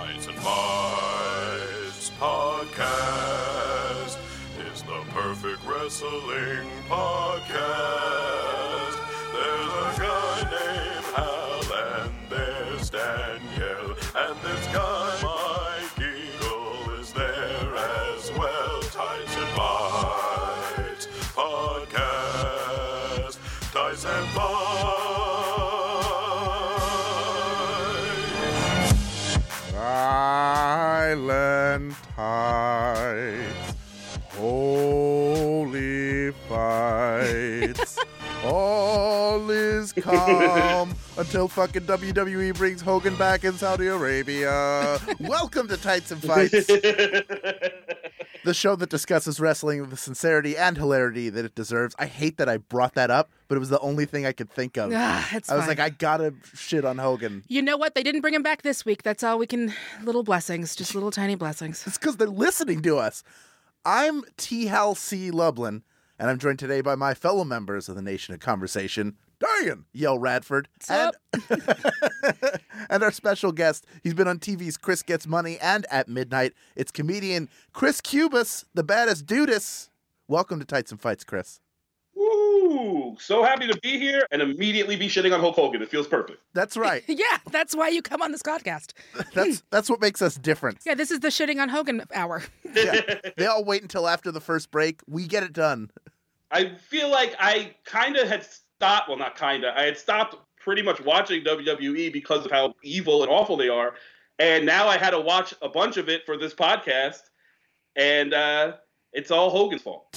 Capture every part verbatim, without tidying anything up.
Tyson Fights Podcast is the perfect wrestling podcast. There's a guy named Hal and there's Danielle, and this guy Mike Eagle is there as well. Tyson Fights Podcast. Tyson Fights. Island Heights, holy fights, all is calm until fucking W W E brings Hogan back in Saudi Arabia. Welcome to Tights and Fights, the show that discusses wrestling with the sincerity and hilarity that it deserves. I hate that I brought that up, but it was the only thing I could think of. Ah, it's I was fine. like, I gotta shit on Hogan. You know what? They didn't bring him back this week. That's all we can... Little blessings. Just little tiny blessings. It's because they're listening to us. I'm T. Hal C. Lublin, and I'm joined today by my fellow members of the Nation of Conversation, Dan Yell Radford, and, and our special guest. He's been on T V's Chris Gets Money and At Midnight. It's comedian Chris Cubas, the baddest dudus. Welcome to Tights and Fights, Chris. Woo! So happy to be here and immediately be shitting on Hulk Hogan. It feels perfect. That's right. Yeah, that's why you come on this podcast. That's that's what makes us different. Yeah, this is the shitting on Hogan hour. Yeah. They all wait until after the first break. We get it done. I feel like I kind of had stopped, well, not kind of, I had stopped pretty much watching W W E because of how evil and awful they are. And now I had to watch a bunch of it for this podcast. And uh, it's all Hogan's fault.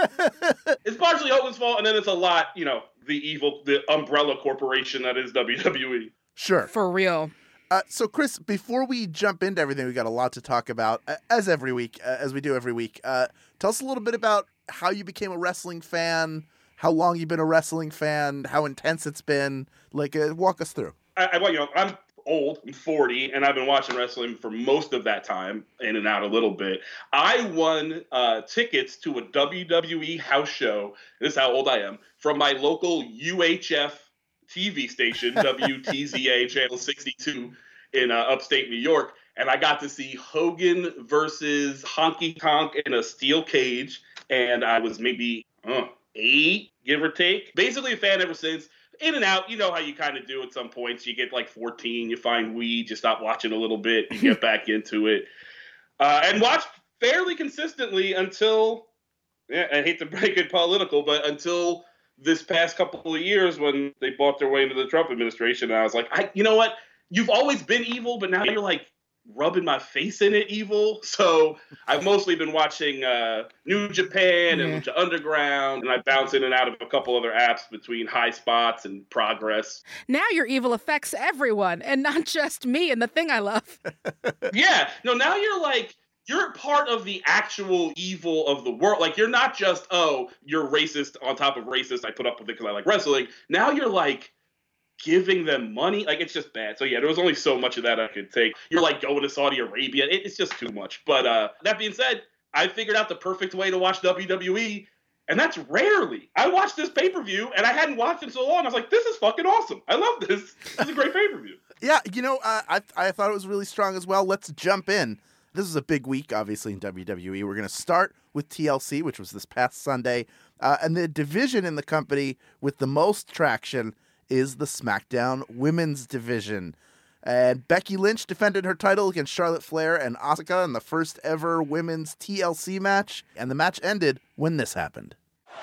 It's partially Hogan's fault, and then it's a lot, you know, the evil, the umbrella corporation that is W W E. Sure. For real. Uh, so, Chris, before we jump into everything, we got a lot to talk about, uh, as every week, uh, as we do every week. Uh, tell us a little bit about how you became a wrestling fan, how long you've been a wrestling fan, how intense it's been. Like, uh, walk us through. I, I, you know, I'm old, I'm forty, and I've been watching wrestling for most of that time, in and out a little bit. I won uh, tickets to a W W E house show, this is how old I am, from my local U H F T V station, W T Z A Channel sixty-two in uh, upstate New York, and I got to see Hogan versus Honky Tonk in a steel cage, and I was maybe uh, eight, give or take. Basically a fan ever since. In and out, you know how you kind of do at some points. You get like fourteen, you find weed, you stop watching a little bit, you get back into it. Uh, and watched fairly consistently until, yeah, I hate to break it political, but until this past couple of years when they bought their way into the Trump administration. And I was like, I, you know what? You've always been evil, but now you're like rubbing my face in it evil. So I've mostly been watching uh, New Japan and Lucha Underground, and I bounce in and out of a couple other apps between High Spots and Progress. Now your evil affects everyone, and not just me and the thing I love. Yeah. No, now you're like, you're part of the actual evil of the world. Like, you're not just, oh, you're racist on top of racist. I put up with it because I like wrestling. Now you're like giving them money. Like, it's just bad. So yeah, there was only so much of that I could take. You're like going to Saudi Arabia. It, it's just too much. But uh, that being said, I figured out the perfect way to watch W W E, and that's rarely. I watched this pay-per-view, and I hadn't watched it in so long. I was like, this is fucking awesome. I love this. This is a great pay-per-view. Yeah, you know, uh, I I thought it was really strong as well. Let's jump in. This is a big week, obviously, in W W E. We're going to start with T L C, which was this past Sunday. Uh, and the division in the company with the most traction is the SmackDown Women's Division. And Becky Lynch defended her title against Charlotte Flair and Asuka in the first ever women's T L C match. And the match ended when this happened.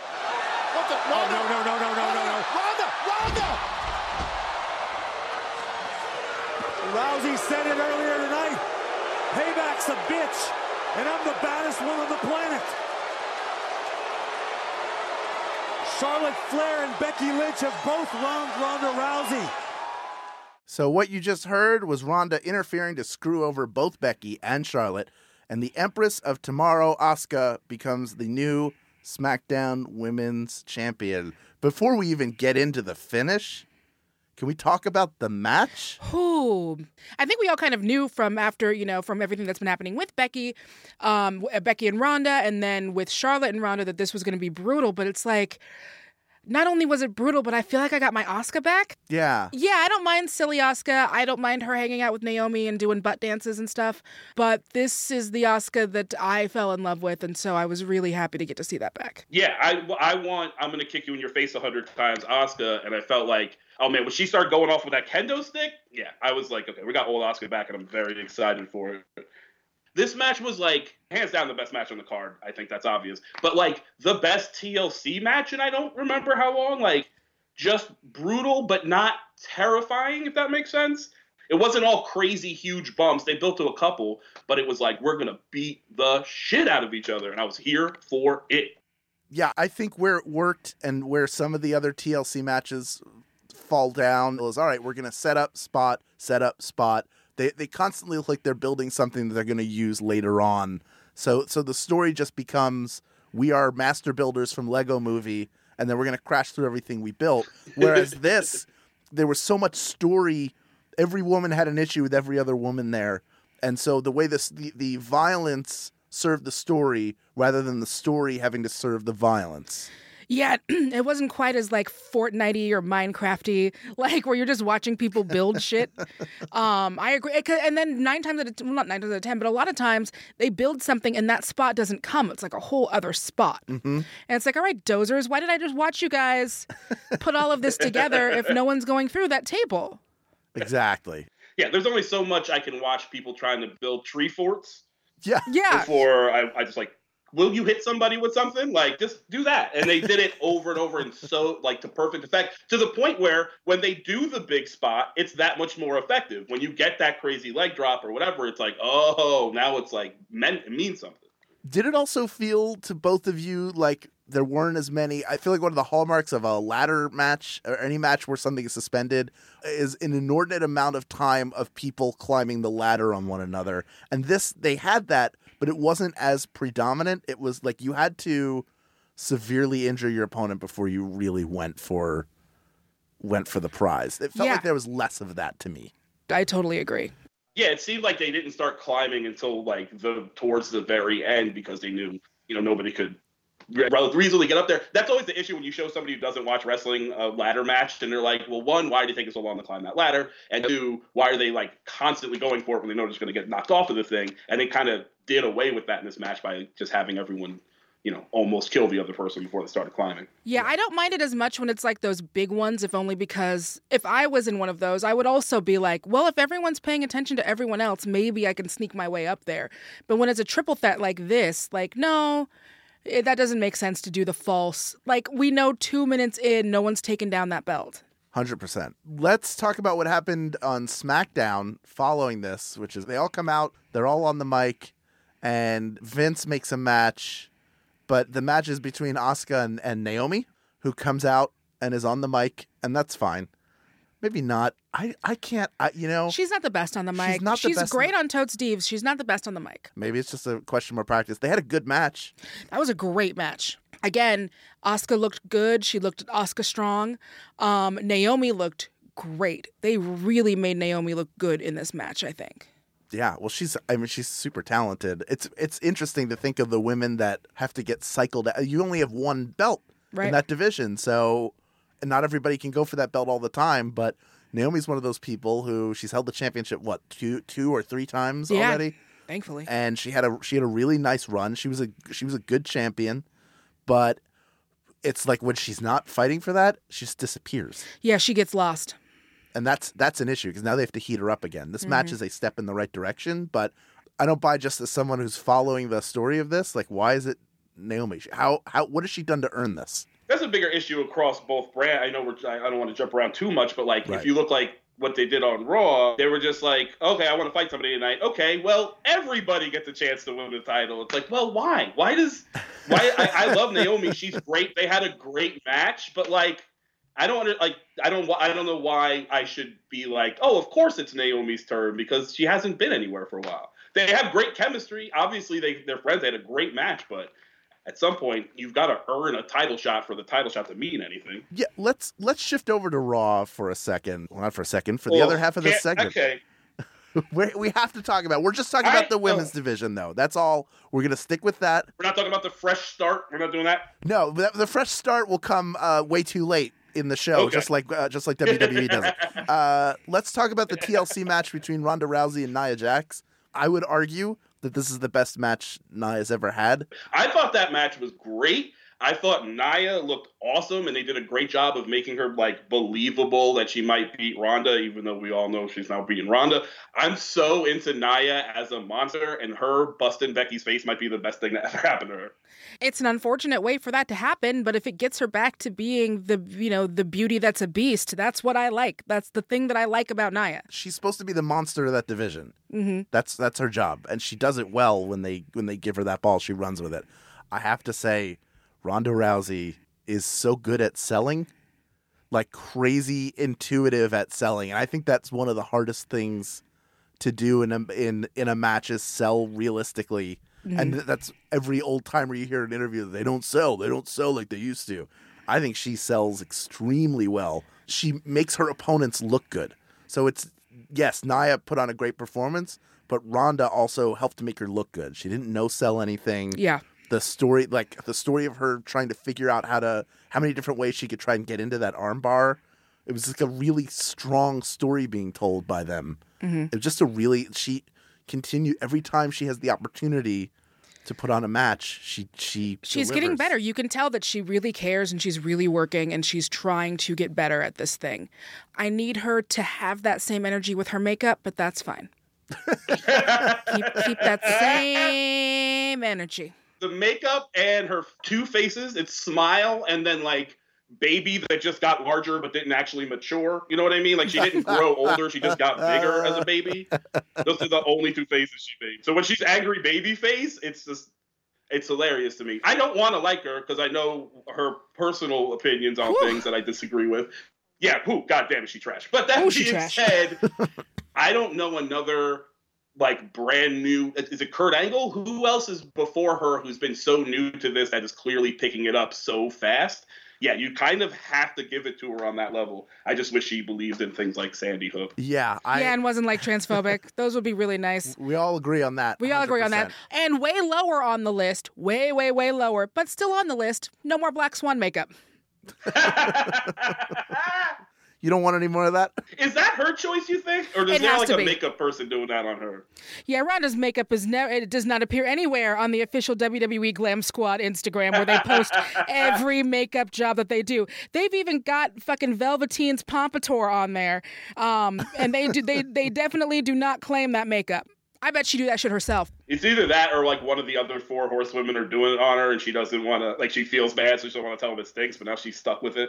What the? Oh, no, no, no, no, no, no, no. Ronda! Ronda! Rousey said it earlier tonight. Payback's a bitch, and I'm the baddest one on the planet. Charlotte Flair and Becky Lynch have both wronged Ronda Rousey. So what you just heard was Ronda interfering to screw over both Becky and Charlotte, and the Empress of Tomorrow, Asuka, becomes the new SmackDown Women's Champion. Before we even get into the finish, can we talk about the match? Ooh. I think we all kind of knew from after, you know, from everything that's been happening with Becky, um, Becky and Ronda, and then with Charlotte and Ronda that this was going to be brutal. But it's like, not only was it brutal, but I feel like I got my Asuka back. Yeah. Yeah, I don't mind silly Asuka. I don't mind her hanging out with Naomi and doing butt dances and stuff. But this is the Asuka that I fell in love with, and so I was really happy to get to see that back. Yeah, I, I want, I'm going to kick you in your face a hundred times, Asuka, and I felt like, oh man, when she started going off with that kendo stick, yeah, I was like, okay, we got old Asuka back, and I'm very excited for it. This match was, like, hands down the best match on the card. I think that's obvious. But, like, the best T L C match, and I don't remember how long. Like, just brutal, but not terrifying, if that makes sense. It wasn't all crazy, huge bumps. They built to a couple, but it was like, we're going to beat the shit out of each other. And I was here for it. Yeah, I think where it worked and where some of the other T L C matches fall down was, all right, we're going to set up, spot, set up, spot. They they constantly look like they're building something that they're going to use later on. So so the story just becomes, we are master builders from Lego Movie, and then we're going to crash through everything we built. Whereas this, there was so much story. Every woman had an issue with every other woman there. And so the way this the, the violence served the story rather than the story having to serve the violence. Yeah, it wasn't quite as like Fortnite-y or Minecraft-y, like where you're just watching people build shit. Um, I agree. And then nine times out of well, not nine times out of ten, but a lot of times they build something and that spot doesn't come. It's like a whole other spot. Mm-hmm. And it's like, all right, dozers, why did I just watch you guys put all of this together if no one's going through that table? Exactly. Yeah, there's only so much I can watch people trying to build tree forts. Yeah. Yeah. Before I, I just like, will you hit somebody with something? Like, just do that. And they did it over and over and so, like, to perfect effect, to the point where when they do the big spot, it's that much more effective. When you get that crazy leg drop or whatever, it's like, oh, now it's like, meant, it means something. Did it also feel to both of you like there weren't as many? I feel like one of the hallmarks of a ladder match or any match where something is suspended is an inordinate amount of time of people climbing the ladder on one another. And this, they had that, but it wasn't as predominant. It was like you had to severely injure your opponent before you really went for went for the prize. It felt Yeah. like there was less of that to me. I totally agree. Yeah, it seemed like they didn't start climbing until like the towards the very end because they knew, you know, nobody could relatively easily get up there. That's always the issue when you show somebody who doesn't watch wrestling a ladder match and they're like, well, one, why do you think it's so long to climb that ladder? And two, why are they like constantly going for it when they know they're just going to get knocked off of the thing? And they kind of did away with that in this match by just having everyone, you know, almost kill the other person before they started climbing. Yeah, I don't mind it as much when it's like those big ones, if only because if I was in one of those, I would also be like, well, if everyone's paying attention to everyone else, maybe I can sneak my way up there. But when it's a triple threat like this, like, no, it, that doesn't make sense to do the false. Like, we know two minutes in, no one's taken down that belt. one hundred percent. Let's talk about what happened on SmackDown following this, which is they all come out, they're all on the mic, and Vince makes a match. But the match is between Asuka and, and Naomi, who comes out and is on the mic, and that's fine. Maybe not. I, I can't, I, you know. She's not the best on the mic. She's not the She's best great on the- on Totes Deves. She's not the best on the mic. Maybe it's just a question more practice. They had a good match. That was a great match. Again, Asuka looked good. She looked Asuka strong. Um, Naomi looked great. They really made Naomi look good in this match, I think. Yeah, well, she's, I mean, she's super talented. It's it's interesting to think of the women that have to get cycled out. You only have one belt Right. in that division, so and not everybody can go for that belt all the time, but Naomi's one of those people who she's held the championship, what, two two or three times Yeah. already? Thankfully. And she had a she had a really nice run. She was a she was a good champion, but it's like when she's not fighting for that, she just disappears. Yeah, she gets lost. And that's that's an issue because now they have to heat her up again. This Mm-hmm. match is a step in the right direction, but I don't buy just as someone who's following the story of this. Like, why is it Naomi? How how what has she done to earn this? That's a bigger issue across both brands. I know we're, I don't want to jump around too much, but like Right. if you look like what they did on Raw, they were just like, okay, I want to fight somebody tonight. Okay, well, everybody gets a chance to win the title. It's like, well, why? Why does? Why? I, I love Naomi. She's great. They had a great match, but like, I don't under, like. I don't. I don't know why I should be like, oh, of course it's Naomi's turn because she hasn't been anywhere for a while. They have great chemistry. Obviously, they they're friends. They had a great match, but at some point, you've got to earn a title shot for the title shot to mean anything. Yeah, let's let's shift over to Raw for a second. Well, not for a second, for the Well, other half of this can't- segment. Okay. we we have to talk about. We're just talking I- about the women's oh. division, though. That's all. We're gonna stick with that. We're not talking about the fresh start. We're not doing that. No, the, the fresh start will come uh, way too late in the show, Okay. just like uh, just like W W E does it. Uh, let's talk about the T L C match between Ronda Rousey and Nia Jax. I would argue that this is the best match Nia's ever had. I thought that match was great. I thought Nia looked awesome, and they did a great job of making her like believable that she might beat Ronda, even though we all know she's not beating Ronda. I'm so into Nia as a monster, and her busting Becky's face might be the best thing that ever happened to her. It's an unfortunate way for that to happen, but if it gets her back to being the, you know, the beauty that's a beast, that's what I like. That's the thing that I like about Nia. She's supposed to be the monster of that division. Mm-hmm. That's that's her job, and she does it well when they when they give her that ball. She runs with it. I have to say, Ronda Rousey is so good at selling, like crazy intuitive at selling, and I think that's one of the hardest things to do in a in in a match is sell realistically. Mm-hmm. And that's every old timer you hear in an interview. They don't sell. They don't sell like they used to. I think she sells extremely well. She makes her opponents look good. So it's yes, Nia put on a great performance, but Ronda also helped to make her look good. She didn't no sell anything. Yeah. The story, like the story of her trying to figure out how to, how many different ways she could try and get into that armbar. It was like a really strong story being told by them. Mm-hmm. It was just a really, she continued every time she has the opportunity to put on a match. She, she, She's delivers. getting better. You can tell that she really cares and she's really working and she's trying to get better at this thing. I need her to have that same energy with her makeup, but that's fine. keep, keep that same energy. The makeup and her two faces, it's smile and then like baby that just got larger but didn't actually mature. You know what I mean? Like she didn't grow older, she just got bigger as a baby. Those are the only two faces she made. So when she's angry baby face, it's just, it's hilarious to me. I don't want to like her because I know her personal opinions on Whew. things that I disagree with. Yeah, who? God damn it, she trash. But that Oh, she being trash. said, I don't know another like brand new. Is it Kurt Angle? Who else is before her who's been so new to this that is clearly picking it up so fast? Yeah, you kind of have to give it to her on that level. I just wish she believed in things like Sandy Hook. Yeah. I, yeah, and wasn't like transphobic. Those would be really nice. we all agree on that. We all agree on that. one hundred percent. And way lower on the list, way, way, way lower, but still on the list, no more Black Swan makeup. You don't want any more of that? Is that her choice, you think? Or is It there has like to a be. makeup person doing that on her? Yeah, Ronda's makeup is never, it does not appear anywhere on the official W W E Glam Squad Instagram where they post every makeup job that they do. They've even got fucking Velveteen's Pompadour on there. Um, and they do, they, they definitely do not claim that makeup. I bet she do that shit herself. It's either that or like one of the other four horsewomen are doing it on her and she doesn't want to, like she feels bad so she doesn't want to tell them it stinks, but now she's stuck with it.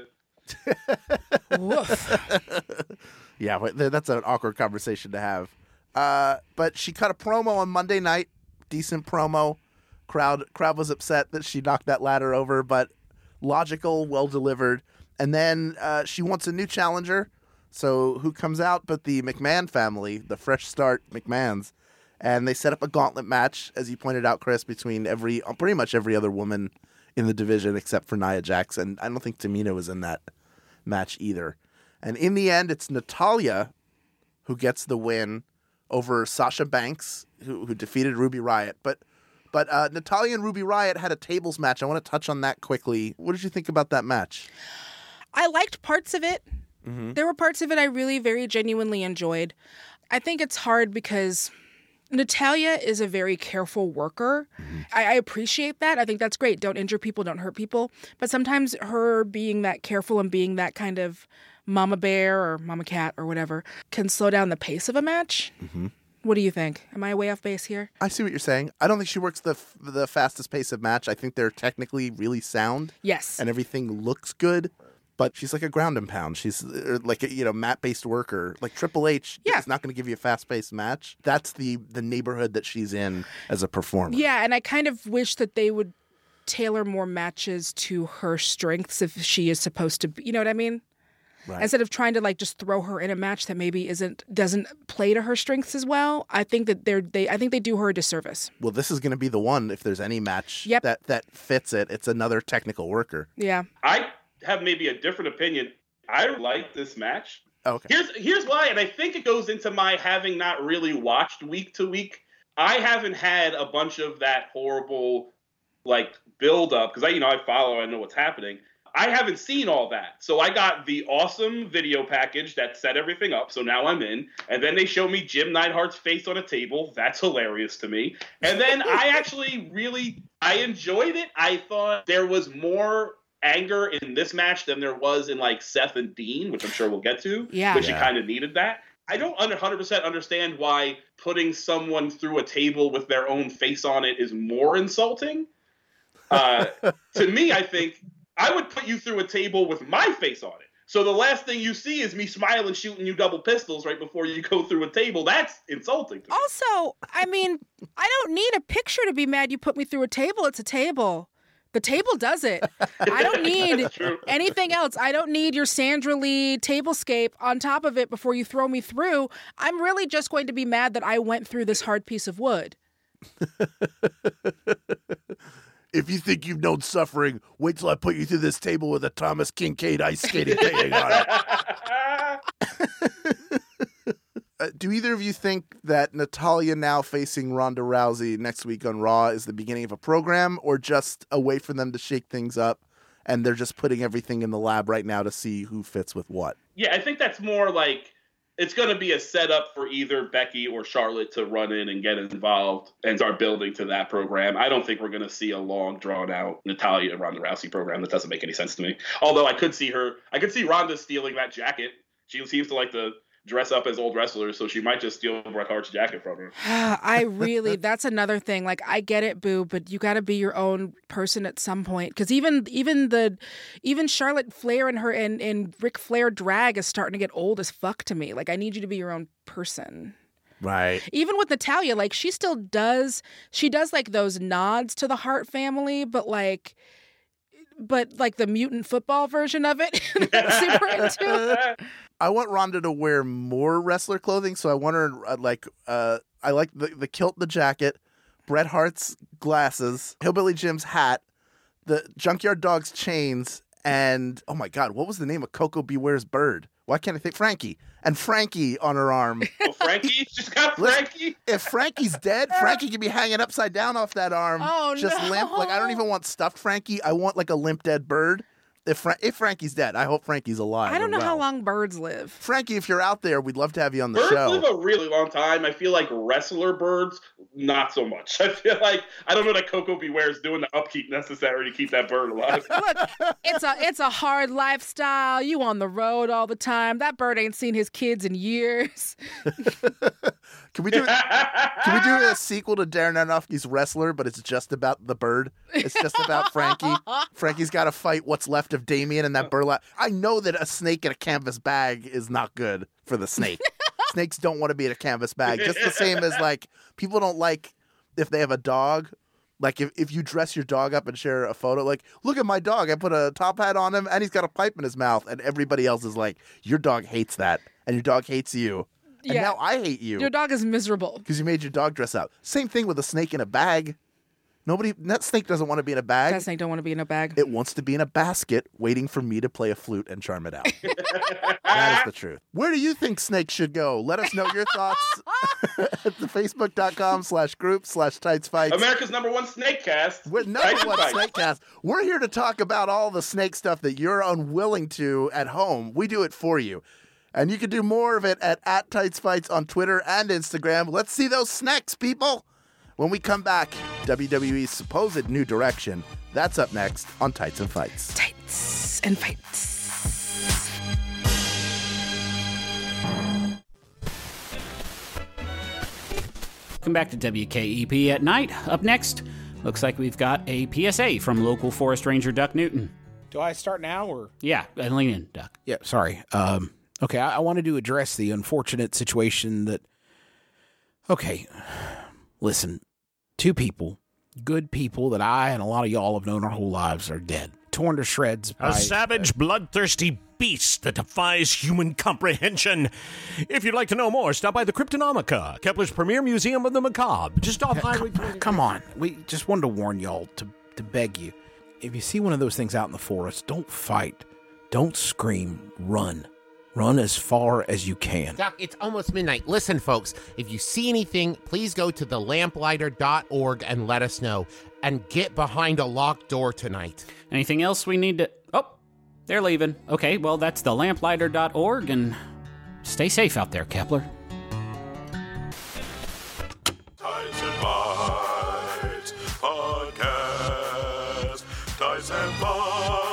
Woof. Yeah, but th- that's an awkward conversation to have. Uh, but she cut a promo on Monday night. Decent promo. Crowd crowd was upset that she knocked that ladder over, but logical, well delivered. And then uh, she wants a new challenger. So who comes out but the McMahon family, the fresh start McMahons. And they set up a gauntlet match, as you pointed out, Chris, between every pretty much every other woman in the division except for Nia Jax. And I don't think Tamina was in that match either. And in the end, it's Natalya who gets the win over Sasha Banks, who, who defeated Ruby Riott. But but uh, Natalya and Ruby Riott had a tables match. I want to touch on that quickly. What did you think about that match? I liked parts of it. Mm-hmm. There were parts of it I really very genuinely enjoyed. I think it's hard because Natalya is a very careful worker. Mm-hmm. I, I appreciate that. I think that's great. Don't injure people, don't hurt people. But sometimes her being that careful and being that kind of mama bear or mama cat or whatever can slow down the pace of a match. Mm-hmm. What do you think? Am I way off base here? I see what you're saying. I don't think she works the f- the fastest pace of match. I think they're technically really sound. Yes. And everything looks good. But she's like a ground and pound. She's uh, like a, you know, mat-based worker. Like Triple H Yeah. is not going to give you a fast-paced match. That's the the neighborhood that she's in as a performer. Yeah, and I kind of wish that they would tailor more matches to her strengths if she is supposed to be, you know what I mean? Right. Instead of trying to like just throw her in a match that maybe isn't doesn't play to her strengths as well. I think that they're they I think they do her a disservice. Well, this is going to be the one. If there's any match Yep. that that fits it, it's another technical worker. Yeah. I have maybe a different opinion. I like this match. Okay. Here's here's why, and I think it goes into my having not really watched week to week. I haven't had a bunch of that horrible like build up because I you know I follow, I know what's happening. I haven't seen all that. So I got the awesome video package that set everything up. So now I'm in. And then they show me Jim Neidhart's face on a table. That's hilarious to me. And then I actually really, I enjoyed it. I thought there was more anger in this match than there was in like Seth and Dean, which I'm sure we'll get to. Yeah. Which Yeah. you kind of needed that. I don't one hundred percent understand why putting someone through a table with their own face on it is more insulting. Uh, to me, I think I would put you through a table with my face on it. So the last thing you see is me smiling, shooting you double pistols right before you go through a table. That's insulting to me. Also, I mean, I don't need a picture to be mad you put me through a table. It's a table. The table does it. I don't need That's true. anything else. I don't need your Sandra Lee tablescape on top of it before you throw me through. I'm really just going to be mad that I went through this hard piece of wood. If you think you've known suffering, wait till I put you through this table with a Thomas Kincaid ice skating painting on it. Uh, do either of you think that Natalya now facing Ronda Rousey next week on Raw is the beginning of a program, or just a way for them to shake things up and they're just putting everything in the lab right now to see who fits with what? Yeah, I think that's more like it's going to be a setup for either Becky or Charlotte to run in and get involved and start building to that program. I don't think we're going to see a long, drawn-out Natalya and Ronda Rousey program. That doesn't make any sense to me. Although I could see her, I could see Ronda stealing that jacket. She seems to like to dress up as old wrestlers, so she might just steal Bret Hart's jacket from her. I really, that's another thing. Like, I get it, Boo, but you got to be your own person at some point. Because even, even the, even Charlotte Flair and her and, and Ric Flair drag is starting to get old as fuck to me. Like, I need you to be your own person. Right. Even with Natalya, like, she still does, she does like those nods to the Hart family, but like, but like the mutant football version of it, I'm super into. I want Ronda to wear more wrestler clothing, so I want her uh, like uh, I like the the kilt, the jacket, Bret Hart's glasses, Hillbilly Jim's hat, the Junkyard Dog's chains, and oh my God, what was the name of Coco Beware's bird? Why can't I think Frankie? And Frankie on her arm. Oh, Frankie? She's got Frankie? If Frankie's dead, Frankie can be hanging upside down off that arm, Oh, just no. limp. Like I don't even want stuffed Frankie. I want like a limp dead bird. If Fra- if Frankie's dead, I hope Frankie's alive. I don't know and how well. long birds live. Frankie, if you're out there, we'd love to have you on the Birds show. live a really long time. I feel like wrestler birds, not so much. I feel like I don't know that Coco Beware is doing the upkeep necessary to keep that bird alive. Look, it's a it's a hard lifestyle. You on the road all the time. That bird ain't seen his kids in years. Can we do Can we do a sequel to Darren Aronofsky's Wrestler, but it's just about the bird? It's just about Frankie. Frankie's got to fight what's left of Damien and that burlap. I know that a snake in a canvas bag is not good for the snake. Snakes don't want to be in a canvas bag. Just the same as like people don't like if they have a dog. Like if, if you dress your dog up and share a photo, like, look at my dog. I put a top hat on him and he's got a pipe in his mouth. And everybody else is like, your dog hates that. And your dog hates you. And Yeah. now I hate you. Your dog is miserable. Because you made your dog dress up. Same thing with a snake in a bag. Nobody, that snake doesn't want to be in a bag. That snake don't want to be in a bag. It wants to be in a basket waiting for me to play a flute and charm it out. That is the truth. Where do you think snakes should go? Let us know your thoughts at the facebook.com slash group slash tights fights. America's number one snake cast. We're number Tights one Fights. snake cast. We're here to talk about all the snake stuff that you're unwilling to at home. We do it for you. And you can do more of it at, at Tights Fights on Twitter and Instagram. Let's see those snacks, people. When we come back, W W E's supposed new direction. That's up next on Tights and Fights. Tights and fights. Welcome back to W K E P at night. Up next, looks like we've got a P S A from local forest ranger Duck Newton. Do I start now or? Yeah, lean in, Duck. Yeah, sorry. Um, okay, I, I wanted to address the unfortunate situation that. Okay, listen, two people, good people that I and a lot of y'all have known our whole lives are dead, torn to shreds by A savage, bloodthirsty beast that defies human comprehension. If you'd like to know more, stop by the Cryptonomica, Kepler's premier museum of the macabre, just off Highway Come, come on, we just wanted to warn y'all to to beg you. If you see one of those things out in the forest, don't fight, don't scream, run. Run as far as you can. Doc, it's almost midnight. Listen, folks, if you see anything, please go to the lamplighter dot org and let us know. And get behind a locked door tonight. Anything else we need to... Oh, they're leaving. Okay, well, that's the lamplighter dot org, and stay safe out there, Kepler. Ties and Bites Podcast. Ties and Bites.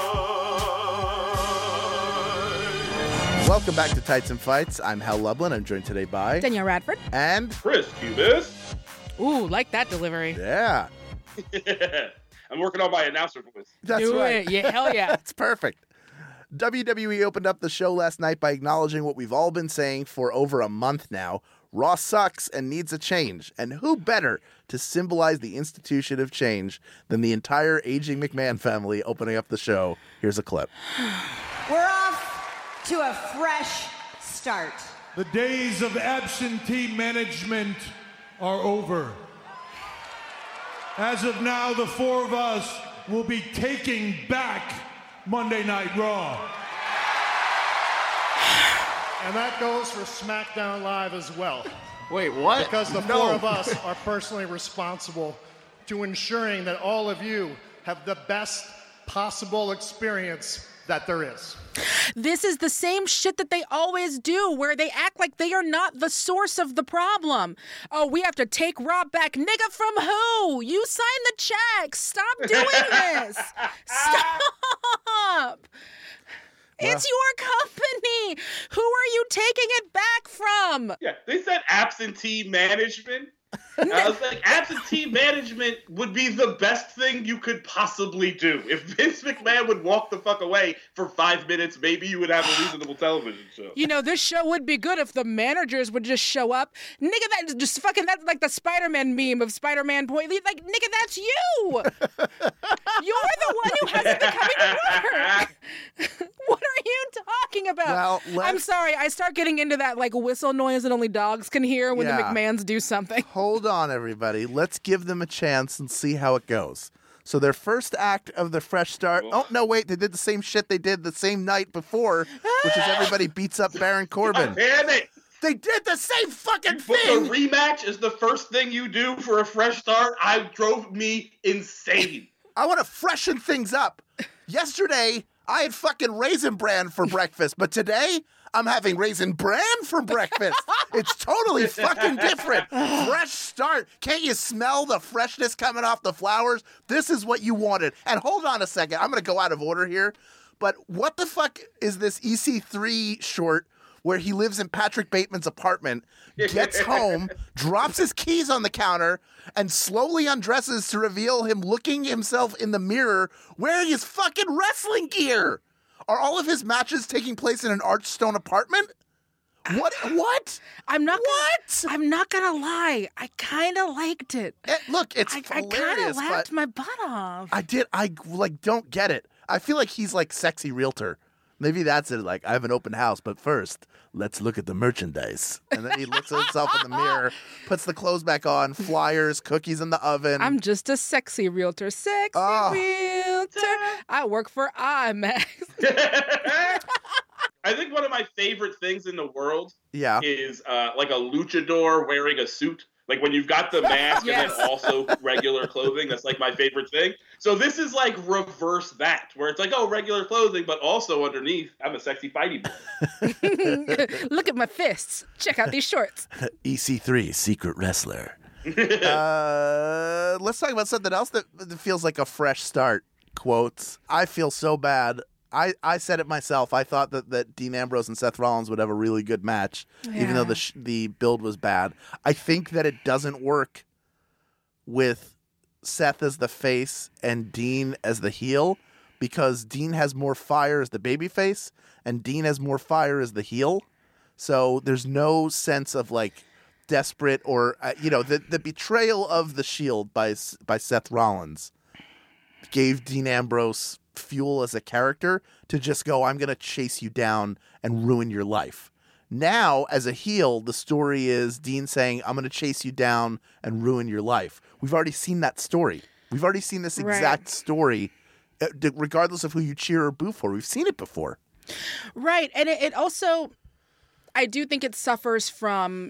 Welcome back to Tights and Fights. I'm Hal Lublin. I'm joined today by... Danielle Radford. And... Chris Cubis. Ooh, like that delivery. Yeah. I'm working on my announcer voice. That's Do right. it. Yeah, hell yeah. That's perfect. W W E opened up the show last night by acknowledging what we've all been saying for over a month now. Raw sucks and needs a change. And who better to symbolize the institution of change than the entire aging McMahon family opening up the show? Here's a clip. We're off to a fresh start. The days of absentee management are over. As of now, the four of us will be taking back Monday Night Raw. And that goes for SmackDown Live as well. Wait, what? Because the No. four of us are personally responsible to ensuring that all of you have the best possible experience that there is. This is the same shit that they always do, where they act like they are not the source of the problem. Oh, we have to take Rob back. Nigga, from who? You signed the check. Stop doing this. Stop. It's your company. Who are you taking it back from? Yeah, they said absentee management. And I was like, absentee management would be the best thing you could possibly do. If Vince McMahon would walk the fuck away for five minutes, maybe you would have a reasonable television show. You know, this show would be good if the managers would just show up. Nigga, that just fucking, that's like the Spider-Man meme of Spider-Man point. Like, nigga, that's you. You're the one who hasn't been coming to work. What are you talking about? Well, let's- I'm sorry. I start getting into that like whistle noise that only dogs can hear when Yeah. the McMahons do something. Hold on, everybody. Let's give them a chance and see how it goes. So their first act of the fresh start. Oh, no, wait. They did the same shit they did the same night before, which is everybody beats up Baron Corbin. God damn it! They did the same fucking But thing. the rematch is the first thing you do for a fresh start. I drove me insane. I want to freshen things up. Yesterday, I had fucking Raisin Bran for breakfast, but today, I'm having Raisin Bran for breakfast. It's totally fucking different. Fresh start. Can't you smell the freshness coming off the flowers? This is what you wanted. And hold on a second. I'm going to go out of order here. But what the fuck is this E C three short where he lives in Patrick Bateman's apartment, gets home, drops his keys on the counter, and slowly undresses to reveal him looking himself in the mirror wearing his fucking wrestling gear? Are all of his matches taking place in an Archstone apartment? What? What? I'm not. What? Gonna, I'm not gonna lie. I kind of liked it. Eh, look, it's I, I kind hilarious, of laughed but my butt off. I did. I like don't get it. I feel like he's like sexy realtor. Maybe that's it. Like, I have an open house, but first, let's look at the merchandise. And then he looks at himself in the mirror, puts the clothes back on, flyers, cookies in the oven. I'm just a sexy realtor. Sexy Oh. realtor. I work for IMAX. I think one of my favorite things in the world Yeah. is uh, like a luchador wearing a suit. Like when you've got the mask Yes. and then also regular clothing. That's like my favorite thing. So this is like reverse that, where it's like, oh, regular clothing, but also underneath, I'm a sexy fighty boy. Look at my fists. Check out these shorts. E C three, secret wrestler. uh, let's talk about something else that, that feels like a fresh start. Quotes. I feel so bad. I, I said it myself. I thought that, that Dean Ambrose and Seth Rollins would have a really good match, even though Yeah. the sh- the build was bad. I think that it doesn't work with Seth as the face and Dean as the heel, because Dean has more fire as the babyface and Dean has more fire as the heel. So there's no sense of like desperate or uh, you know the the betrayal of the Shield by S- by Seth Rollins gave Dean Ambrose fuel as a character to just go, I'm going to chase you down and ruin your life. Now, as a heel, the story is Dean saying, I'm going to chase you down and ruin your life. We've already seen that story. We've already seen this Right. exact story, uh, d- regardless of who you cheer or boo for. We've seen it before. Right. And it, it also, I do think it suffers from,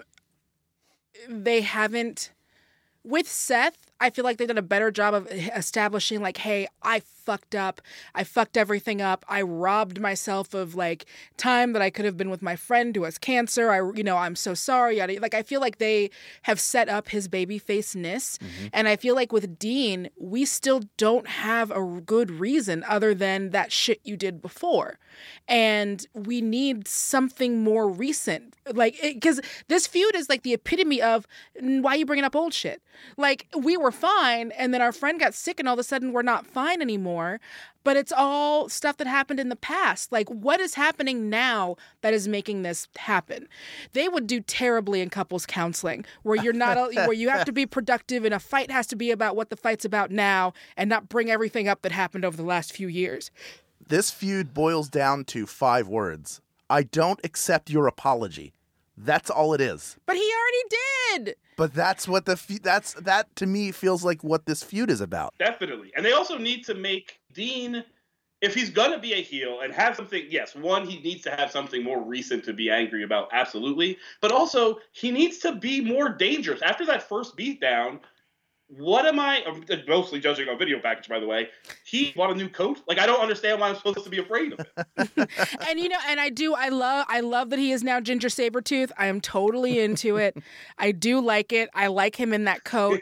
they haven't, with Seth, I feel like they've done a better job of establishing like, hey, I fucked up. I fucked everything up. I robbed myself of like time that I could have been with my friend who has cancer. I, you know, I'm so sorry. Like, I feel like they have set up his baby face-ness. Mm-hmm. And I feel like with Dean, we still don't have a good reason other than that shit you did before. And we need something more recent. Like, because this feud is like the epitome of why are you bringing up old shit? Like, we were fine, and then our friend got sick, and all of a sudden we're not fine anymore. But it's all stuff that happened in the past. Like, what is happening now that is making this happen? They would do terribly in couples counseling, where you're not, where you have to be productive, and a fight has to be about what the fight's about now, and not bring everything up that happened over the last few years. This feud boils down to five words. I don't accept your apology. That's all it is. But he already did. But that's what the fe- that's that to me feels like what this feud is about. Definitely. And they also need to make Dean, if he's going to be a heel and have something, yes, one, he needs to have something more recent to be angry about, absolutely. But also, he needs to be more dangerous. After that first beatdown, what am I, I'm mostly judging on video package, by the way, he bought a new coat? Like, I don't understand why I'm supposed to be afraid of it. And, you know, and I do, I love, I love that he is now Ginger Sabretooth. I am totally into it. I do like it. I like him in that coat.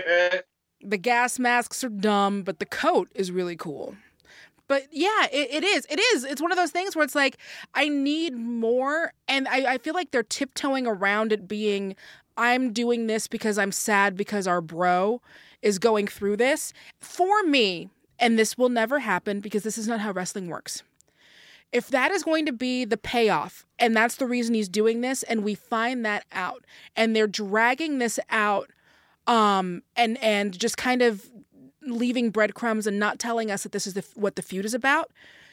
The gas masks are dumb, but the coat is really cool. But yeah, it, it is. It is. It's one of those things where it's like, I need more. And I, I feel like they're tiptoeing around it being, I'm doing this because I'm sad because our bro is going through this. For me, and this will never happen because this is not how wrestling works. If that is going to be the payoff, and that's the reason he's doing this, and we find that out, and they're dragging this out, um, and and just kind of leaving breadcrumbs and not telling us that this is the, what the feud is about,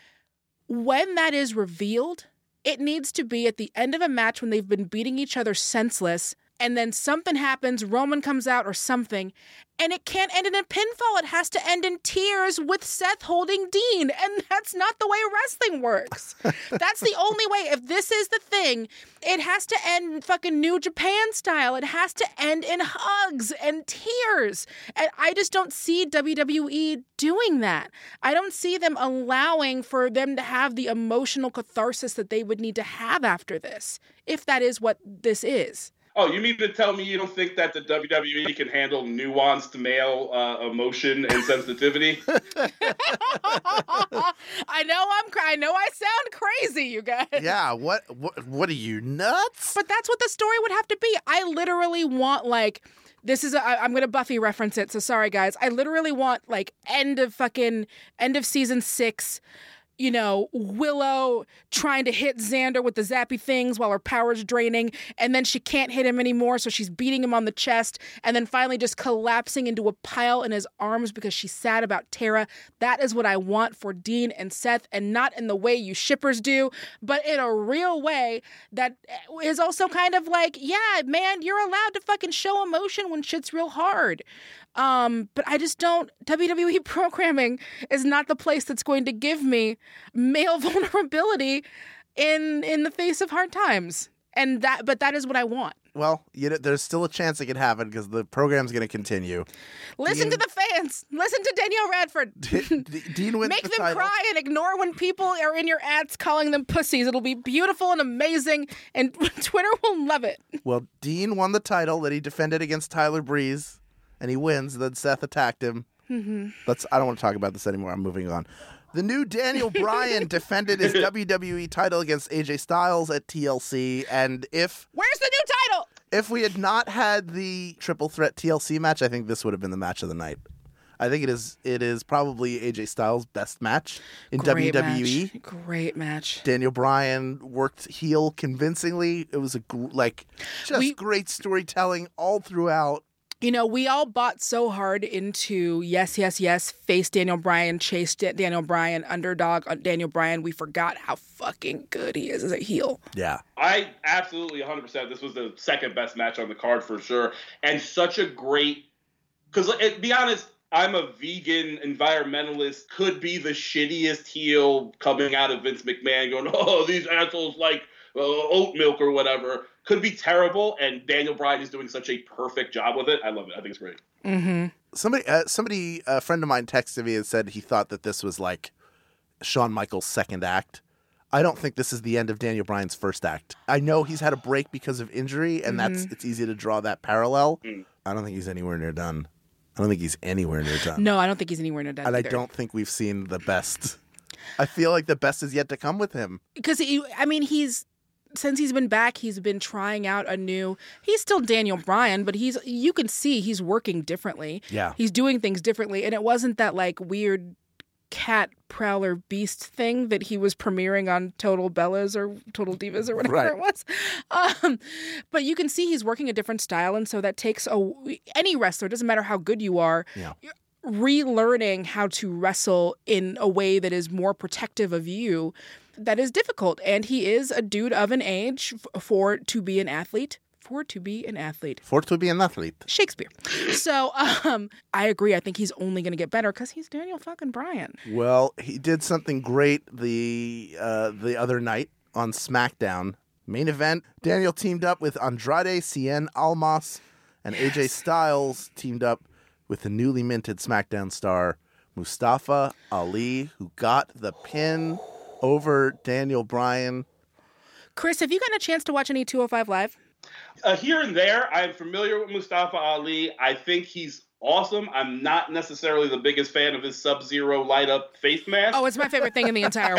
when that is revealed, it needs to be at the end of a match when they've been beating each other senseless, and then something happens, Roman comes out or something, and it can't end in a pinfall. It has to end in tears with Seth holding Dean, and that's not the way wrestling works. That's the only way. If this is the thing, it has to end fucking New Japan style. It has to end in hugs and tears. And I just don't see W W E doing that. I don't see them allowing for them to have the emotional catharsis that they would need to have after this, if that is what this is. Oh, you mean to tell me you don't think that the W W E can handle nuanced male uh, emotion and sensitivity? I know I'm. I know I sound crazy, you guys. Yeah. What? What? What are you, nuts? But that's what the story would have to be. I literally want like. This is, a, I, I'm going to Buffy reference it, so sorry, guys. I literally want, like, end of fucking, end of season six, you know, Willow trying to hit Xander with the zappy things while her power's draining, and then she can't hit him anymore, so she's beating him on the chest, and then finally just collapsing into a pile in his arms because she's sad about Tara. That is what I want for Dean and Seth, and not in the way you shippers do, but in a real way that is also kind of like, yeah, man, you're allowed to fucking show emotion when shit's real hard. Um, but I just don't, W W E programming is not the place that's going to give me male vulnerability in in the face of hard times. And that, but that is what I want. Well, you know, there's still a chance it could happen because the program's going to continue. Listen Dean, to the fans. Listen to Danielle Radford. D- D- Dean wins Make the them title. cry and ignore when people are in your ads calling them pussies. It'll be beautiful and amazing, and Twitter will love it. Well, Dean won the title that he defended against Tyler Breeze, and he wins. Then Seth attacked him. Mm-hmm. Let's. I don't want to talk about this anymore. I'm moving on. The new Daniel Bryan defended his W W E title against A J Styles at T L C, and if where's the new title? If we had not had the triple threat T L C match, I think this would have been the match of the night. I think it is. It is probably A J Styles' best match in Great W W E. Match. Great match. Daniel Bryan worked heel convincingly. It was a gr- like just We- great storytelling all throughout. You know, we all bought so hard into yes, yes, yes, face Daniel Bryan, chase Da- Daniel Bryan, underdog on Daniel Bryan. We forgot how fucking good he is as a heel. Yeah. I absolutely one hundred percent. This was the second best match on the card for sure. And such a great, because to be honest, I'm a vegan environmentalist, could be the shittiest heel coming out of Vince McMahon going, oh, these assholes like uh, oat milk or whatever. Could be terrible, and Daniel Bryan is doing such a perfect job with it. I love it. I think it's great. Mm-hmm. Somebody, uh, somebody, a friend of mine texted me and said he thought that this was like Shawn Michaels' second act. I don't think this is the end of Daniel Bryan's first act. I know he's had a break because of injury, and Mm-hmm. that's it's easy to draw that parallel. Mm. I don't think he's anywhere near done. I don't think he's anywhere near done. No, I don't think he's anywhere near done and either. I don't think we've seen the best. I feel like the best is yet to come with him. Because, I mean, he's... Since he's been back, he's been trying out a new... He's still Daniel Bryan, but he's you can see he's working differently. Yeah. He's doing things differently. And it wasn't that, like, weird cat prowler beast thing that he was premiering on Total Bellas or Total Divas or whatever Right. it was. Um, but you can see he's working a different style, and so that takes a... Any wrestler, doesn't matter how good you are... Yeah. Relearning how to wrestle in a way that is more protective of you, that is difficult. And he is a dude of an age f- for to be an athlete. For to be an athlete. For to be an athlete. Shakespeare. So um, I agree. I think he's only going to get better because he's Daniel fucking Bryan. Well, he did something great the uh, the other night on SmackDown. Main event, Daniel teamed up with Andrade Cien Almas, and yes. A J Styles teamed up with the newly minted SmackDown star Mustafa Ali, who got the pin over Daniel Bryan. Chris, have you gotten a chance to watch any two oh five Live? Uh, here and there, I'm familiar with Mustafa Ali. I think he's awesome. I'm not necessarily the biggest fan of his Sub-Zero light-up face mask. Oh, it's my favorite thing in the entire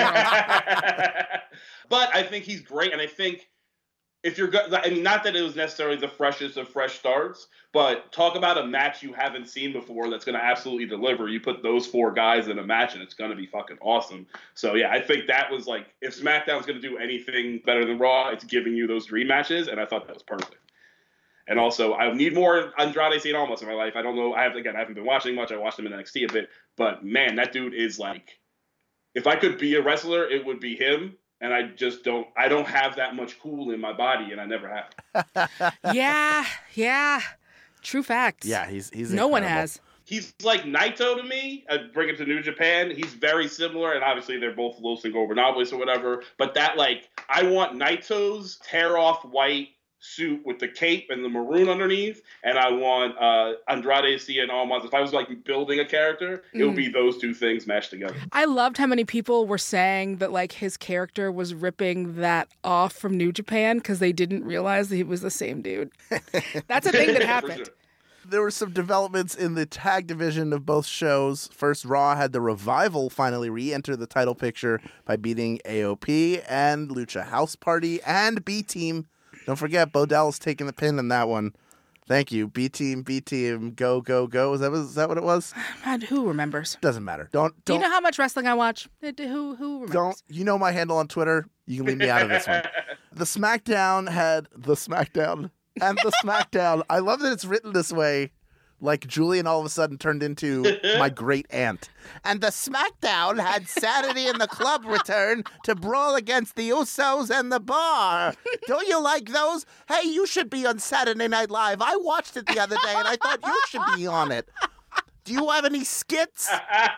world. But I think he's great, and I think if you're go- I mean, not that it was necessarily the freshest of fresh starts, but talk about a match you haven't seen before that's going to absolutely deliver. You put those four guys in a match, and it's going to be fucking awesome. So, yeah, I think that was like, if SmackDown's going to do anything better than Raw, it's giving you those dream matches, and I thought that was perfect. And also, I need more Andrade Cien Almas in my life. I don't know. I have again, I haven't been watching much. I watched him in N X T a bit, but man, that dude is like, if I could be a wrestler, it would be him. And I just don't, I don't have that much cool in my body, and I never have. yeah, yeah. True facts. Yeah, he's he's no incredible. one has. He's like Naito to me. I bring him to New Japan. He's very similar, and obviously they're both Los Ingobernables or whatever. But that, like, I want Naito's tear-off white suit with the cape and the maroon underneath, and I want uh, Andrade Cien Almas. If I was like building a character, it would Mm. be those two things mashed together. I loved how many people were saying that like his character was ripping that off from New Japan because they didn't realize that he was the same dude. That's a thing that happened. Sure. There were some developments in the tag division of both shows. First, Raw had the Revival finally re-enter the title picture by beating A O P and Lucha House Party and B-Team. Don't forget, Bo Dallas taking the pin in that one. Thank you. B-Team, B-Team, go, go, go. Is that, is that what it was? God, who remembers? Doesn't matter. Don't, Do don't, you know how much wrestling I watch? Who, who remembers? don't, you know my handle on Twitter. You can leave me out of this one. The SmackDown had the SmackDown and the SmackDown. I love that it's written this way. Like Julian all of a sudden turned into my great aunt. And the SmackDown had Saturday in the Club return to brawl against the Usos and the Bar. Don't you like those? Hey, you should be on Saturday Night Live. I watched it the other day and I thought you should be on it. Do you have any skits?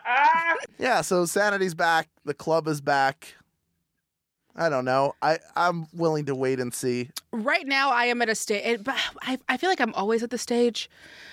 Yeah, so Sanity's back. The club is back. I don't know. I, I'm willing to wait and see. Right now, I am at a stage. I, I feel like I'm always at the stage.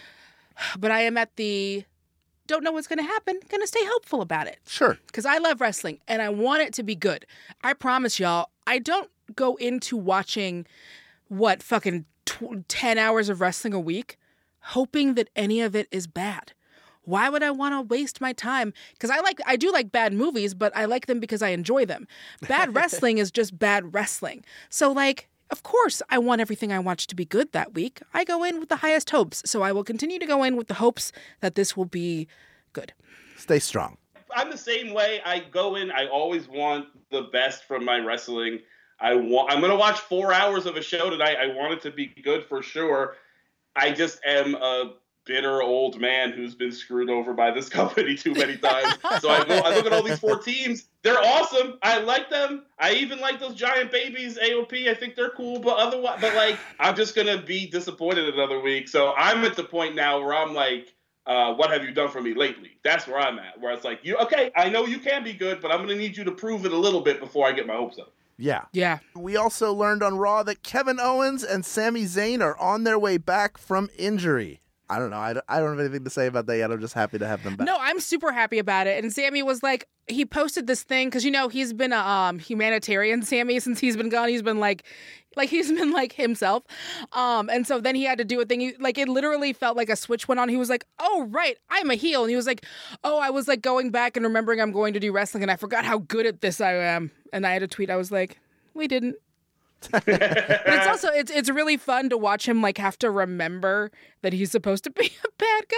But I am at the don't know what's going to happen, going to stay hopeful about it. Sure. Because I love wrestling and I want it to be good. I promise y'all, I don't go into watching, what, fucking tw- ten hours of wrestling a week, hoping that any of it is bad. Why would I want to waste my time? Because I like, I do like bad movies, but I like them because I enjoy them. Bad wrestling is just bad wrestling. So, like, of course, I want everything I watch to be good that week. I go in with the highest hopes, so I will continue to go in with the hopes that this will be good. Stay strong. I'm the same way. I go in, I always want the best from my wrestling. I want, I'm going to watch four hours of a show tonight. I want it to be good for sure. I just am a bitter old man who's been screwed over by this company too many times. So I go, I look at all these four teams. They're awesome. I like them. I even like those giant babies, A O P. I think they're cool, but otherwise, but like, I'm just gonna be disappointed another week. So I'm at the point now where I'm like, uh, what have you done for me lately? That's where I'm at. Where it's like, you okay? I know you can be good, but I'm going to need you to prove it a little bit before I get my hopes up. Yeah. Yeah. We also learned on Raw that Kevin Owens and Sami Zayn are on their way back from injury. I don't know. I don't, I don't have anything to say about that yet. I'm just happy to have them back. No, I'm super happy about it. And Sammy was like, he posted this thing because, you know, he's been a um, humanitarian, Sammy, since he's been gone. He's been like, like he's been like himself. Um, and so then he had to do a thing. He, like it literally felt like a switch went on. He was like, oh, right, I'm a heel. And he was like, oh, I was like going back and remembering I'm going to do wrestling and I forgot how good at this I am. And I had a tweet. I was like, we didn't. But it's also it's it's really fun to watch him like have to remember that he's supposed to be a bad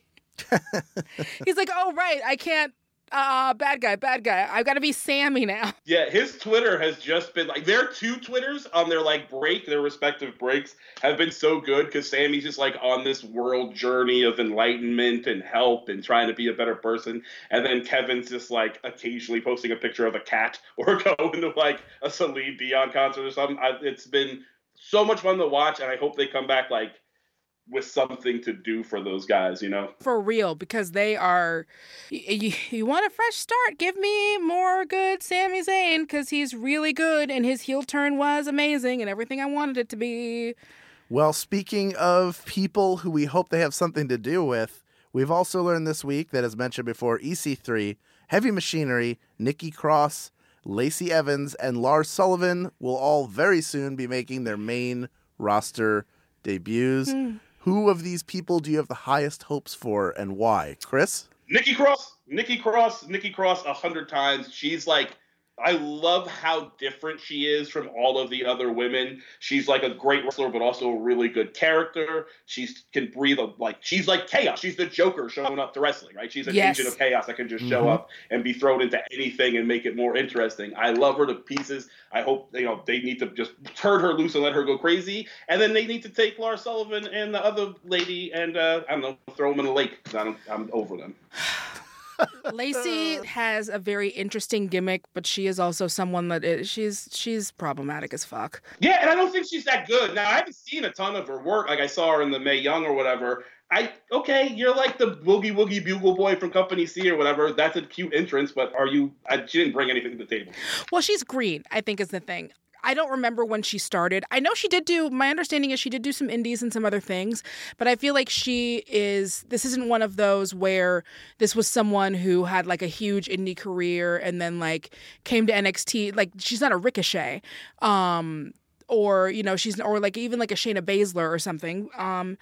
guy. He's like, oh right, I can't uh bad guy, bad guy. I've got to be Sammy now. Yeah, his Twitter has just been like their two Twitters on their like break, their respective breaks have been so good because Sammy's just like on this world journey of enlightenment and help and trying to be a better person, and then Kevin's just like occasionally posting a picture of a cat or going to like a Celine Dion concert or something. I, it's been so much fun to watch, and I hope they come back like with something to do for those guys, you know? For real, because they are, you, you want a fresh start, give me more good Sami Zayn, because he's really good, and his heel turn was amazing, and everything I wanted it to be. Well, speaking of people who we hope they have something to do with, we've also learned this week that, as mentioned before, E C three, Heavy Machinery, Nikki Cross, Lacey Evans, and Lars Sullivan will all very soon be making their main roster debuts. Mm. Who of these people do you have the highest hopes for and why? Chris? Nikki Cross. Nikki Cross. Nikki Cross a hundred times. She's like, I love how different she is from all of the other women. She's like a great wrestler, but also a really good character. She can breathe a, like, she's like chaos. She's the Joker showing up to wrestling, right? She's an yes. agent of chaos that can just show mm-hmm. up and be thrown into anything and make it more interesting. I love her to pieces. I hope, you know, they need to just turn her loose and let her go crazy. And then they need to take Lars Sullivan and the other lady and, uh, I don't know, throw them in a lake because I'm over them. Lacey has a very interesting gimmick, but she is also someone that is, she's she's problematic as fuck. Yeah, and I don't think she's that good. Now, I haven't seen a ton of her work. Like, I saw her in the Mae Young or whatever. I okay, you're like the Boogie Woogie Bugle Boy from Company C or whatever. That's a cute entrance, but are you? I, she didn't bring anything to the table. Well, she's green, I think, is the thing. I don't remember when she started. I know she did do, my understanding is she did do some indies and some other things, but I feel like she is, this isn't one of those where this was someone who had like a huge indie career and then like came to N X T. Like, she's not a Ricochet. Um, or, you know, she's, or like even like a Shayna Baszler or something. Um,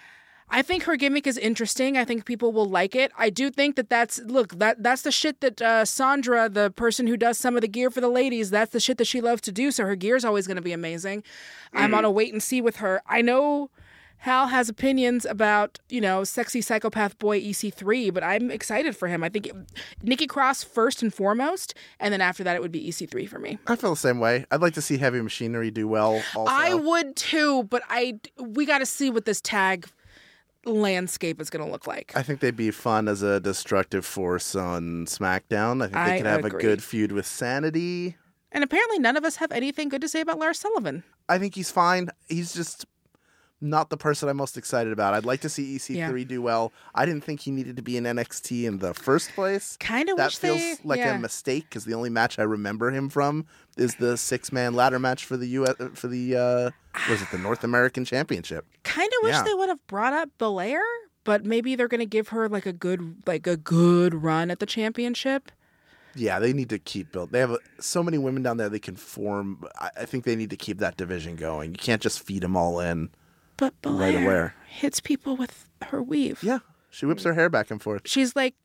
I think her gimmick is interesting. I think people will like it. I do think that that's, look, that that's the shit that uh, Sandra, the person who does some of the gear for the ladies, that's the shit that she loves to do. So her gear's always going to be amazing. Mm-hmm. I'm on a wait and see with her. I know Hal has opinions about, you know, sexy psychopath boy E C three, but I'm excited for him. I think it, Nikki Cross first and foremost, and then after that it would be E C three for me. I feel the same way. I'd like to see Heavy Machinery do well also. I would too, but I, we got to see what this tag landscape is going to look like. I think they'd be fun as a destructive force on SmackDown. I think they I could have agree. a good feud with Sanity. And apparently none of us have anything good to say about Lars Sullivan. I think he's fine. He's just not the person I'm most excited about. I'd like to see E C three Yeah. do well. I didn't think he needed to be in N X T in the first place. Kind of That wish feels they, like yeah. a mistake because the only match I remember him from is the six-man ladder match for the U S for the uh, was it the North American Championship? Kind of wish Yeah. they would have brought up Belair, but maybe they're going to give her like a good like a good run at the championship. Yeah, they need to keep build. They have so many women down there they can form. I, I think they need to keep that division going. You can't just feed them all in. But Belair right away. hits people with her weave. Yeah, she whips her hair back and forth. She's like,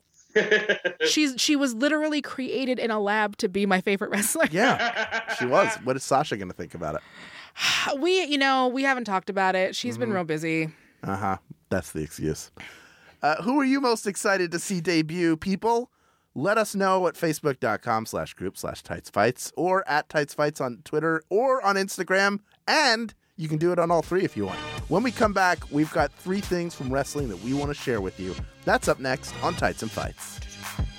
she's she was literally created in a lab to be my favorite wrestler. Yeah, she was. What is Sasha going to think about it? We, you know, we haven't talked about it. She's Mm-hmm. been real busy. Uh huh. That's the excuse. Uh, who are you most excited to see debut, people? Let us know at facebook.com slash group slash Tights Fights or at Tights Fights on Twitter or on Instagram. And you can do it on all three if you want. When we come back, we've got three things from wrestling that we want to share with you. That's up next on Tights and Fights.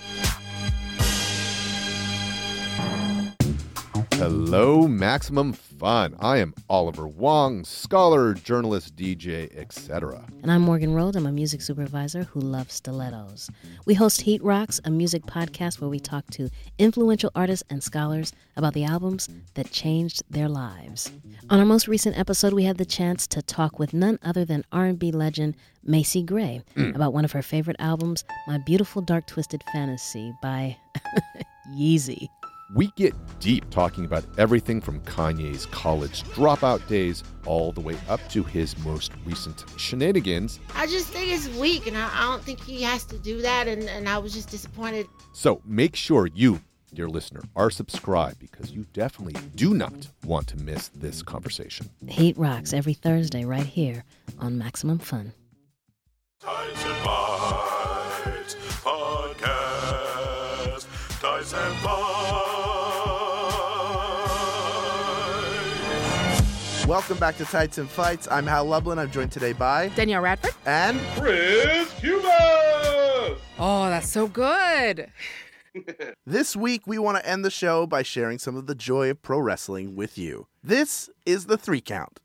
Hello, Maximum Fun. I am Oliver Wong, scholar, journalist, D J, et cetera. And I'm Morgan Rhodes. I'm a music supervisor who loves stilettos. We host Heat Rocks, a music podcast where we talk to influential artists and scholars about the albums that changed their lives. On our most recent episode, we had the chance to talk with none other than R and B legend Macy Gray mm. about one of her favorite albums, My Beautiful Dark Twisted Fantasy by Yeezy. We get deep talking about everything from Kanye's college dropout days all the way up to his most recent shenanigans. I just think it's weak, and I, I don't think he has to do that, and, and I was just disappointed. So make sure you, dear listener, are subscribed because you definitely do not want to miss this conversation. Heat Rocks every Thursday right here on Maximum Fun. Tights and Bites Podcast. Tights and Bites. Welcome back to Tights and Fights. I'm Hal Lublin. I'm joined today by Danielle Radford and Chris Cubas. Oh, that's so good. This week, we want to end the show by sharing some of the joy of pro wrestling with you. This is the three count.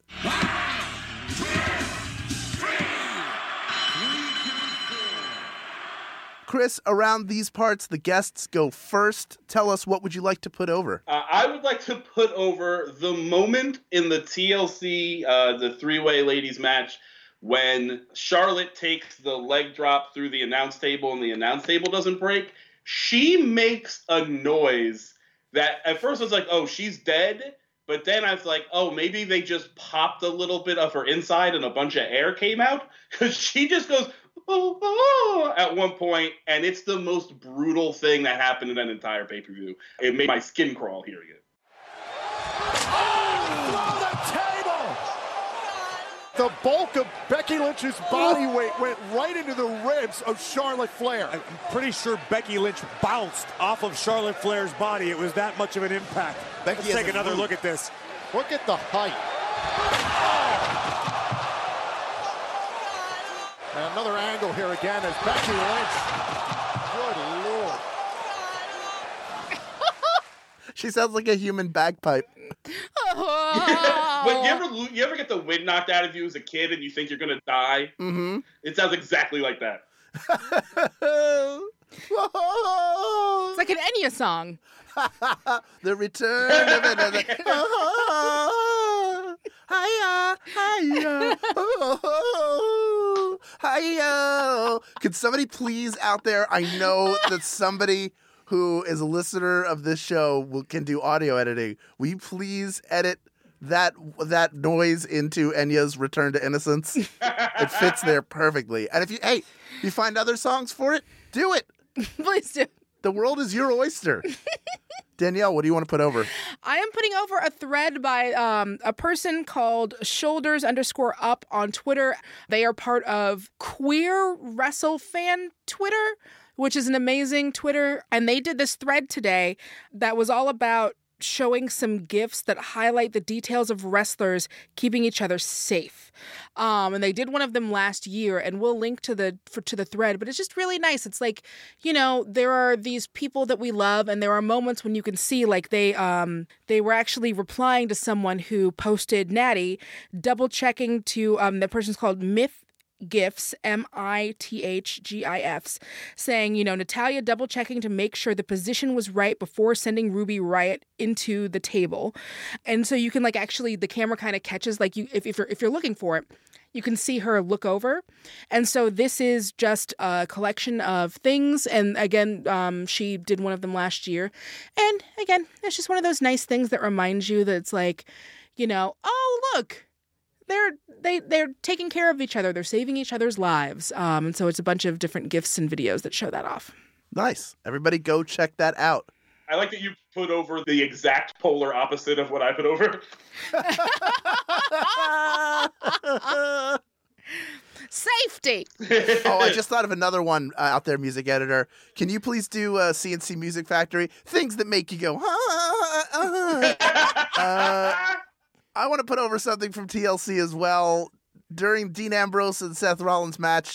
Chris, around these parts, the guests go first. Tell us, what would you like to put over? Uh, I would like to put over the moment in the T L C, uh, the three-way ladies match, when Charlotte takes the leg drop through the announce table and the announce table doesn't break. She makes a noise that at first I was like, oh, she's dead. But then I was like, oh, maybe they just popped a little bit of her inside and a bunch of air came out. Because she just goes, oh, oh, at one point, and it's the most brutal thing that happened in that entire pay-per-view. It made my skin crawl hearing it. Oh, the table! The bulk of Becky Lynch's body weight went right into the ribs of Charlotte Flair. I'm pretty sure Becky Lynch bounced off of Charlotte Flair's body. It was that much of an impact. Becky Let's take another moved. look at this. Look at the height. Oh. And another angle here again as Becky Lynch. Good Lord. She sounds like a human bagpipe. When you ever you ever get the wind knocked out of you as a kid and you think you're gonna die? Mm-hmm. It sounds exactly like that. It's like an Enya song. The return of another. Oh, hiya, hiya, oh, hiya. Could somebody please out there? I know that somebody who is a listener of this show will, can do audio editing. Will you please edit that that noise into Enya's Return to Innocence? It fits there perfectly. And if you hey, if you find other songs for it, do it. Please do. The world is your oyster. Danielle, what do you want to put over? I am putting over a thread by um, a person called Shoulders underscore up on Twitter. They are part of Queer Wrestle Fan Twitter, which is an amazing Twitter. And they did this thread today that was all about showing some GIFs that highlight the details of wrestlers keeping each other safe. Um, and they did one of them last year, and we'll link to the for, to the thread, but it's just really nice. It's like, you know, there are these people that we love, and there are moments when you can see like they um they were actually replying to someone who posted Natty, double checking to um the person's called Myth GIFs, M I T H G I Fs, saying, you know, Natalya double checking to make sure the position was right before sending Ruby Riott into the table. And so you can like actually the camera kind of catches like you if, if you're if you're looking for it, you can see her look over. And so this is just a collection of things. And again, um, she did one of them last year. And again, it's just one of those nice things that reminds you that it's like, you know, oh, look, they're they they're taking care of each other. They're saving each other's lives. Um, and so it's a bunch of different GIFs and videos that show that off. Nice. Everybody go check that out. I like that you put over the exact polar opposite of what I put over. Safety. Oh, I just thought of another one uh, out there, music editor. Can you please do uh, C N C Music Factory? Things that make you go, ah, ah, ah. uh, I want to put over something from T L C as well. During Dean Ambrose and Seth Rollins' match,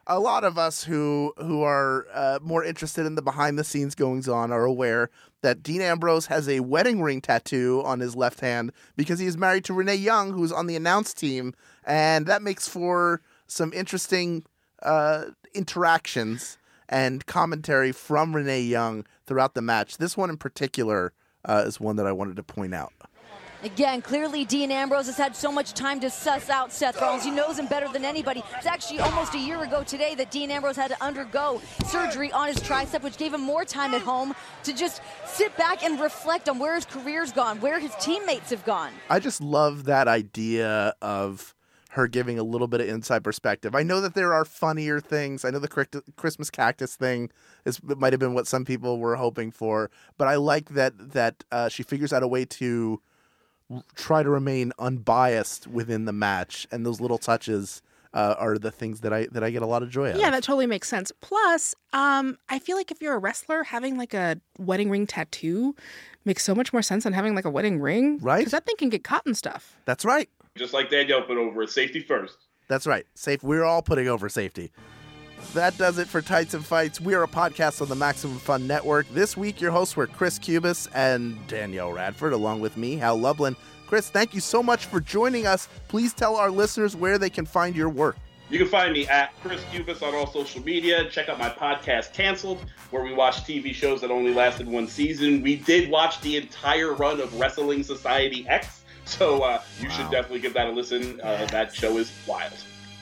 a lot of us who who are uh, more interested in the behind-the-scenes goings-on are aware that Dean Ambrose has a wedding ring tattoo on his left hand because he is married to Renee Young, who's on the announce team, and that makes for some interesting uh, interactions and commentary from Renee Young throughout the match. This one in particular uh, is one that I wanted to point out. Again, clearly Dean Ambrose has had so much time to suss out Seth Rollins. He knows him better than anybody. It's actually almost a year ago today that Dean Ambrose had to undergo surgery on his tricep, which gave him more time at home to just sit back and reflect on where his career's gone, where his teammates have gone. I just love that idea of her giving a little bit of inside perspective. I know that there are funnier things. I know the Christmas cactus thing is might have been what some people were hoping for, but I like that that uh, she figures out a way to try to remain unbiased within the match, and those little touches uh, are the things that I that I get a lot of joy out of. Yeah, that totally makes sense. Plus, um, I feel like if you're a wrestler, having like a wedding ring tattoo makes so much more sense than having like a wedding ring, right? Because that thing can get caught and stuff. That's right. Just like Danielle put over, safety first. That's right. Safe. We're all putting over safety. That does it for Tights and Fights. We are a podcast on the Maximum Fun Network. This week, your hosts were Chris Cubis and Danielle Radford, along with me, Hal Lublin. Chris, thank you so much for joining us. Please tell our listeners where they can find your work. You can find me at Chris Cubis on all social media. Check out my podcast, Canceled, where we watch T V shows that only lasted one season. We did watch the entire run of Wrestling Society X, so uh, you wow. should definitely give that a listen. Uh, that show is wild.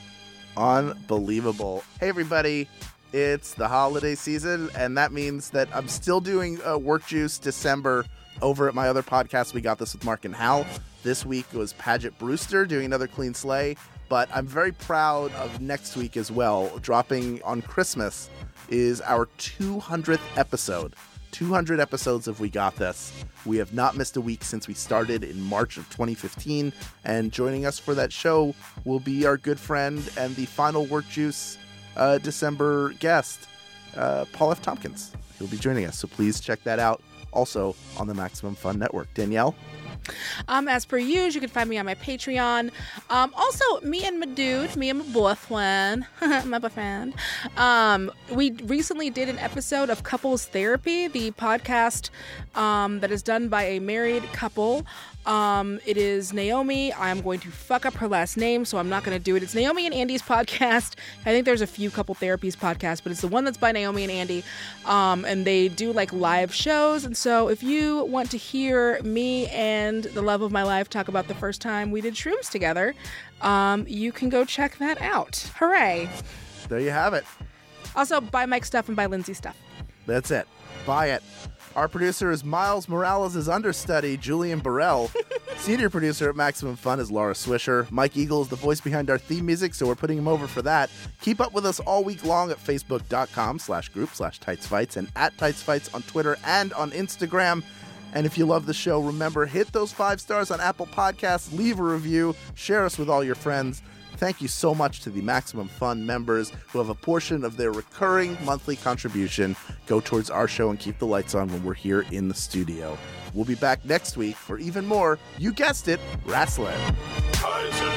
Unbelievable. Hey, everybody. It's the holiday season, and that means that I'm still doing uh, Work Juice December over at my other podcast. We got this with Mark and Hal. This week was Paget Brewster doing another clean slay, but I'm very proud of next week as well. Dropping on Christmas is our two hundredth episode. two hundred episodes of We Got This. We have not missed a week since we started in March of twenty fifteen, and joining us for that show will be our good friend and the final Work Juice uh, December guest, uh, Paul F. Tompkins. He'll be joining us, so please check that out. Also on the Maximum Fun Network. Danielle? Um, as per usual, you can find me on my Patreon. Um, also, me and my dude, me and my boyfriend, my boyfriend, um, we recently did an episode of Couples Therapy, the podcast um, that is done by a married couple. Um, it is Naomi. I'm going to fuck up her last name, so I'm not going to do it. It's Naomi and Andy's podcast. I think there's a few Couple Therapies podcasts, but it's the one that's by Naomi and Andy. Um, and they do like live shows. And so if you want to hear me and the love of my life talk about the first time we did shrooms together, um, you can go check that out. Hooray. There you have it. Also, buy Mike stuff and buy Lindsay stuff. That's it. Buy it. Our producer is Miles Morales' understudy, Julian Burrell. Senior producer at Maximum Fun is Laura Swisher. Mike Eagle is the voice behind our theme music, so we're putting him over for that. Keep up with us all week long at facebook.com slash group slash tightsfights and at tightsfights on Twitter and on Instagram. And if you love the show, remember, hit those five stars on Apple Podcasts, leave a review, share us with all your friends. Thank you so much to the Maximum Fun members who have a portion of their recurring monthly contribution go towards our show and keep the lights on when we're here in the studio. We'll be back next week for even more, you guessed it, wrestling. Tights and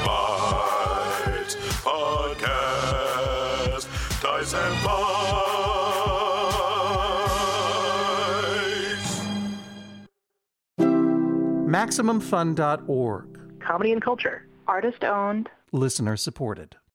Fights Podcast. Tights and Fights. Maximum Fun dot org. Comedy and culture. Artist owned. Listener supported.